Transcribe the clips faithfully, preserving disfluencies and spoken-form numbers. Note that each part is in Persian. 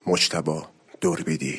مجتبی دوربیدی.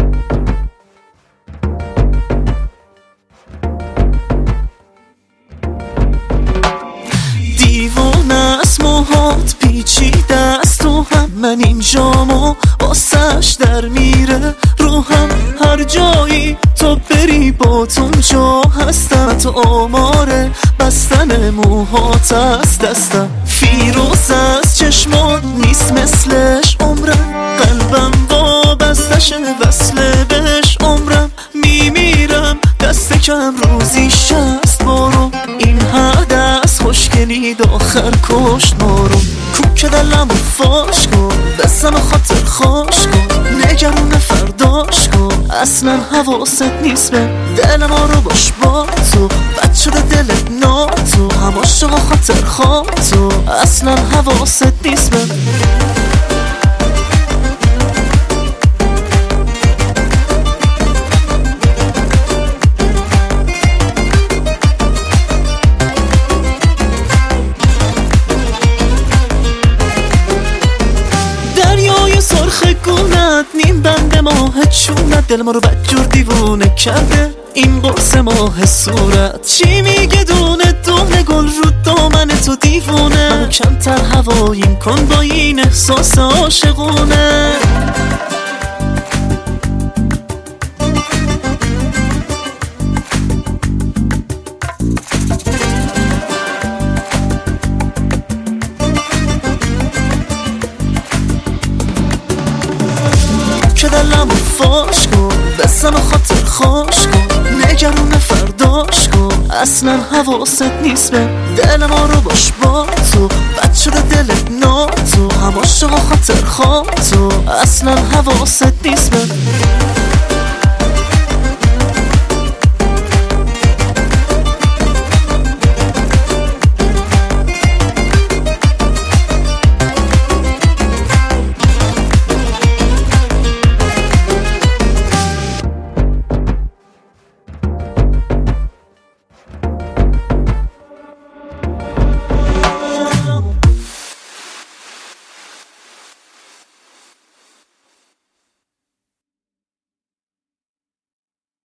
دیوانه است موهات پیچیده است تو هم، من اینجامو واسش در میره روحم، هر جایی تو بری با تو جا هستم، تو آماره بستن موهات از دستم، فیروز از چشمات نیست مثلش عمرم، قلبم وابستش وصله بهش عمرم، میمیرم دست کم روزی شست بارو، این حد از خوشگلی آخر کشت مارو، کوک دلمو فاش کن بسم خاطر خوش کن، نگرون فرداش کن اصلا حواست نیست به دل ما رو باش با تو، بد شده دلت ناتو هم عاشق و خاطر خواه تو، اصلا حواست نیست به سرخ گونت نیم بند ماه چونت، دل ما رو بدجور دیوونه کرده این قرص ماه صورت، چی میگه دونه دونه گل رو دامن تو دیوونه، منو کمتر هواییم کن با این احساس عاشقونه، که دلمو فاش کن بسم خاطر خوش کن، نگرون فرداش کن اصلا حواست نیست به دل ما رو باش با تو، بد شده دلت ناتو هم عاشق و خاطر خواه تو، اصلا حواست نیست به